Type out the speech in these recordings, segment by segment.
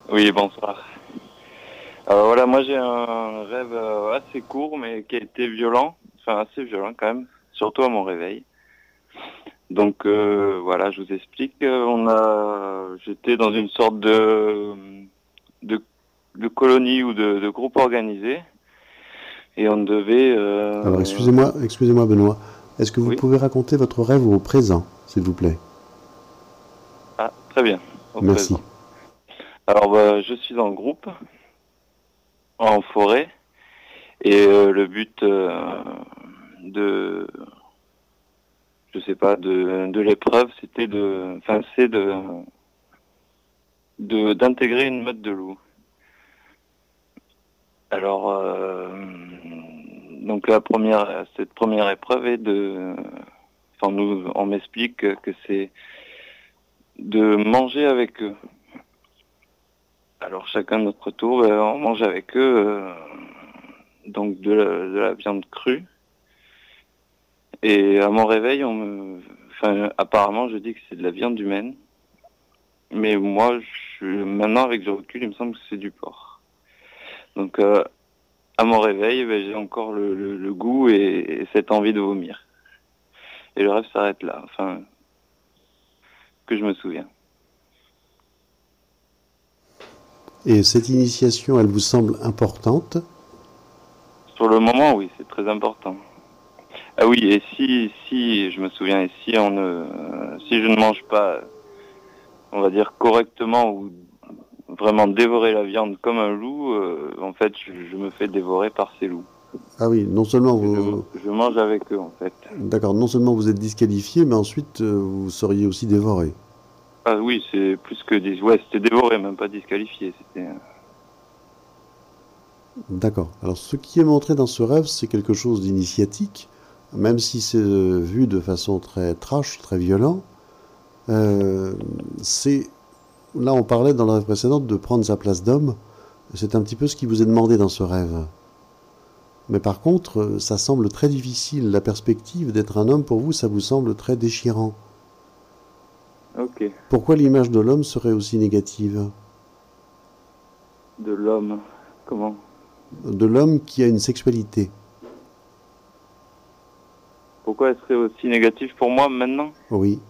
Oui, bonsoir. Alors voilà, moi j'ai un rêve assez court, mais qui a été violent, enfin assez violent quand même, surtout à mon réveil. Donc voilà, je vous explique. J'étais dans une sorte de, de colonie ou de groupe organisé, et on devait. Alors excusez-moi Benoît, est-ce que vous Oui. pouvez raconter votre rêve au présent, s'il vous plaît? Ah, très bien, au Merci. présent. Alors je suis en groupe, en forêt, et le but de je sais pas, de l'épreuve, c'était d'intégrer une meute de loups. Alors, donc cette première épreuve est on m'explique que c'est de manger avec eux. Alors chacun de notre tour, on mange avec eux, donc de la viande crue. Et à mon réveil, apparemment, je dis que c'est de la viande humaine. Mais moi, maintenant, avec du recul, il me semble que c'est du porc. Donc, à mon réveil, ben, j'ai encore le goût et cette envie de vomir. Et le rêve s'arrête là, enfin, que je me souviens. Et cette initiation, elle vous semble importante? Sur le moment, oui, c'est très important. Ah oui, et si, je me souviens, et si je ne mange pas, on va dire correctement ou vraiment dévorer la viande comme un loup, en fait, je me fais dévorer par ces loups. Ah oui, non seulement vous... Je mange avec eux, en fait. D'accord, non seulement vous êtes disqualifié, mais ensuite vous seriez aussi dévoré. Ah oui, c'est plus que ouais, c'était dévoré, même pas disqualifié. D'accord. Alors ce qui est montré dans ce rêve, c'est quelque chose d'initiatique, même si c'est vu de façon très trash, très violent. Euh, c'est Là, on parlait dans la rêve précédente de prendre sa place d'homme. C'est un petit peu ce qui vous est demandé dans ce rêve. Mais par contre, ça semble très difficile. La perspective d'être un homme, pour vous, ça vous semble très déchirant. Ok. Pourquoi l'image de l'homme serait aussi négative? De l'homme. Comment? De l'homme qui a une sexualité. Pourquoi elle serait aussi négative pour moi maintenant? Oui.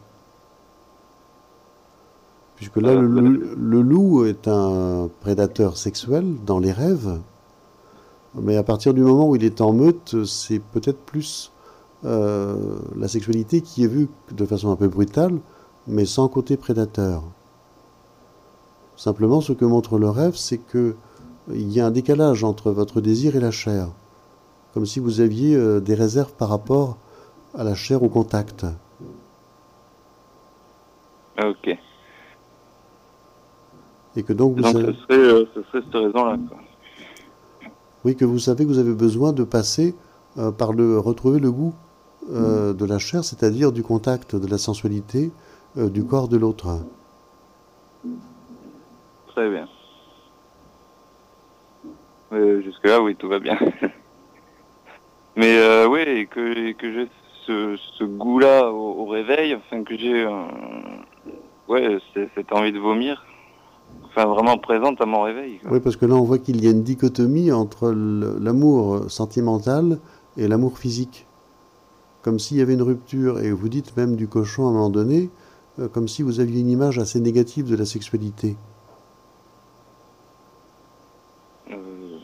Puisque là, le loup est un prédateur sexuel dans les rêves. Mais à partir du moment où il est en meute, c'est peut-être plus la sexualité qui est vue de façon un peu brutale, mais sans côté prédateur. Simplement, ce que montre le rêve, c'est que il y a un décalage entre votre désir et la chair, comme si vous aviez des réserves par rapport à la chair au contact. Ok. Et que donc Donc ce serait cette raison-là, quoi. oui, que vous savez que vous avez besoin de passer par retrouver le goût de la chair, c'est-à-dire du contact, de la sensualité du corps de l'autre. Très bien. Jusque-là, oui, tout va bien. Mais oui, et que j'ai ce goût-là au réveil, enfin que j'ai ouais, cette envie de vomir, enfin vraiment présente à mon réveil, quoi. Oui, parce que là, on voit qu'il y a une dichotomie entre l'amour sentimental et l'amour physique. Comme s'il y avait une rupture, et vous dites même du cochon à un moment donné, comme si vous aviez une image assez négative de la sexualité. Euh,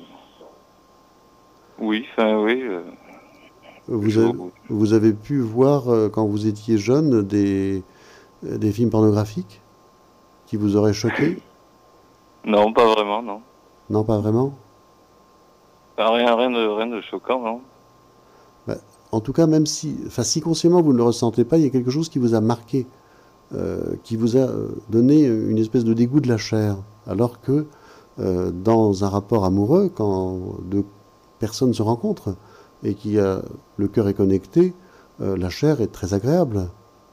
oui, enfin oui. Vous, Je, avez, vous avez pu voir, quand vous étiez jeune, des films pornographiques qui vous auraient choqué? non, pas vraiment, non. Non, pas vraiment. Enfin, rien de choquant, non. Bah, en tout cas, même si, enfin, si consciemment vous ne le ressentez pas, il y a quelque chose qui vous a marqué, qui vous a donné une espèce de dégoût de la chair. Alors que dans un rapport amoureux, quand deux personnes se rencontrent et le cœur est connecté, la chair est très agréable.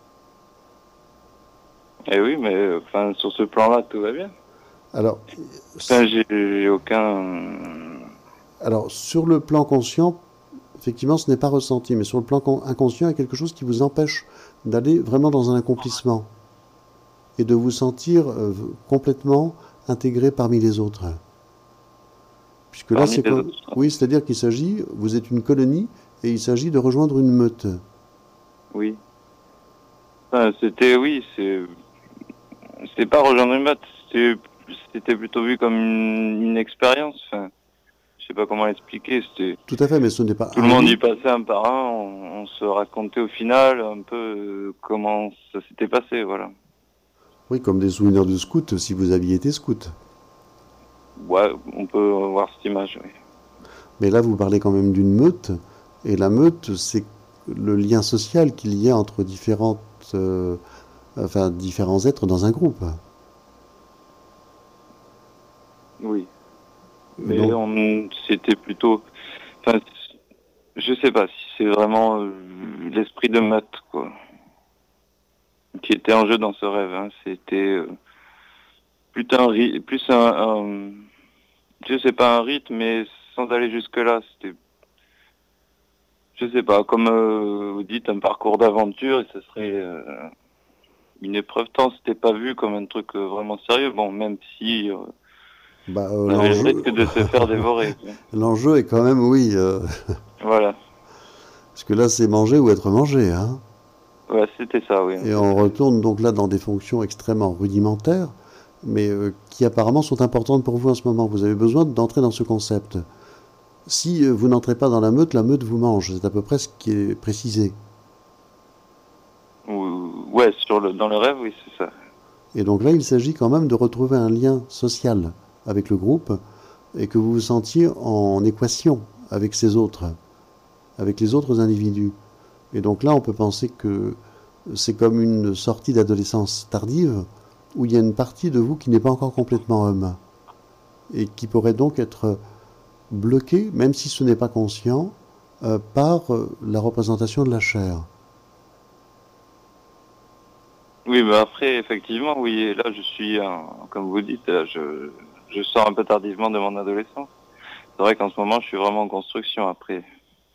Eh oui, mais enfin sur ce plan-là, tout va bien. Alors, Enfin, j'ai aucun. alors, sur le plan conscient, effectivement, ce n'est pas ressenti, mais sur le plan inconscient, il y a quelque chose qui vous empêche d'aller vraiment dans un accomplissement et de vous sentir complètement intégré parmi les autres. Puisque là, Parmi c'est les quoi? autres. Oui, c'est-à-dire qu'il s'agit, vous êtes une colonie et il s'agit de rejoindre une meute. Oui. Enfin, c'était, oui, c'est pas rejoindre une meute, c'était plutôt vu comme une expérience. Enfin, je sais pas comment l'expliquer. C'était Tout à fait, mais ce n'est pas tout le un monde y lit. passait un par un. On se racontait au final un peu comment ça s'était passé, voilà. Oui, comme des souvenirs de scout si vous aviez été scout. Ouais, on peut voir cette image. Oui. Mais là, vous parlez quand même d'une meute, et la meute, c'est le lien social qu'il y a entre différents êtres dans un groupe. Oui. Mais Donc, c'était plutôt. Enfin, je sais pas si c'est vraiment l'esprit de meute, quoi, qui était en jeu dans ce rêve. Hein. C'était plus je sais pas, un rythme, mais sans aller jusque-là. C'était, je sais pas, comme vous dites, un parcours d'aventure, et ce serait une épreuve tant c'était pas vu comme un truc vraiment sérieux. Bon, même si bah, on avait le risque de se faire dévorer, quoi. l'enjeu est quand même, oui, Voilà. parce que là, c'est manger ou être mangé, hein. Ouais, c'était ça, oui, en Et fait. on retourne donc là dans des fonctions extrêmement rudimentaires, mais qui apparemment sont importantes pour vous en ce moment. Vous avez besoin d'entrer dans ce concept. Si vous n'entrez pas dans la meute vous mange. C'est à peu près ce qui est précisé. Ouais, dans le rêve, oui, c'est ça. Et donc là, il s'agit quand même de retrouver un lien social avec le groupe et que vous vous sentiez en équation avec ces autres, avec les autres individus. Et donc là, on peut penser que c'est comme une sortie d'adolescence tardive où il y a une partie de vous qui n'est pas encore complètement homme et qui pourrait donc être bloquée, même si ce n'est pas conscient, par la représentation de la chair. Oui, mais après, effectivement, oui, et là, je suis, comme vous dites, je sors un peu tardivement de mon adolescence. C'est vrai qu'en ce moment, je suis vraiment en construction après.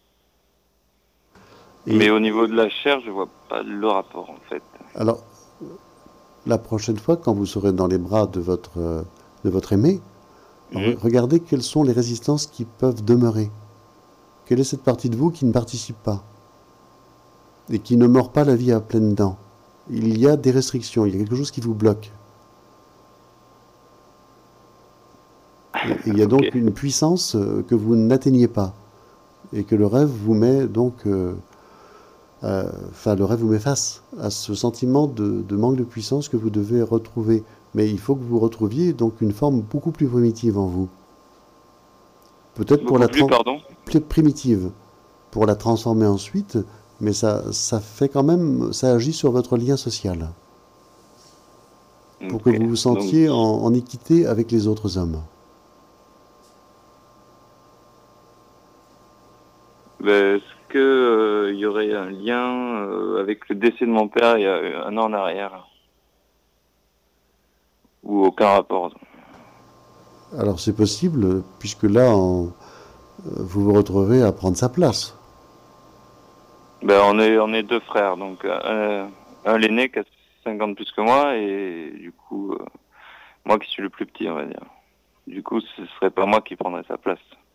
Mais Et au niveau de la chair, je vois pas le rapport, en fait. alors, la prochaine fois, quand vous serez dans les bras de votre aimé, Mhm. regardez quelles sont les résistances qui peuvent demeurer. Quelle est cette partie de vous qui ne participe pas et qui ne mord pas la vie à pleines dents? Il y a des restrictions, il y a quelque chose qui vous bloque. Et il y a Ok. donc une puissance que vous n'atteignez pas et que le rêve vous met donc, le rêve vous met face à ce sentiment de manque de puissance que vous devez retrouver. Mais il faut que vous retrouviez donc une forme beaucoup plus primitive en vous. Peut-être pour Beaucoup la plus, pardon. plus primitive, pour la transformer ensuite, mais ça fait quand même, ça agit sur votre lien social, pour que Ok. vous vous Donc, sentiez en équité avec les autres hommes. ben, est-ce que il y aurait un lien avec le décès de mon père il y a un an en arrière, ou aucun rapport? Alors c'est possible, puisque là, vous vous retrouvez à prendre sa place. Ben, on est deux frères, donc un l'aîné qui a 50 plus que moi, et du coup, moi qui suis le plus petit, on va dire. Du coup, ce serait pas moi qui prendrais sa place.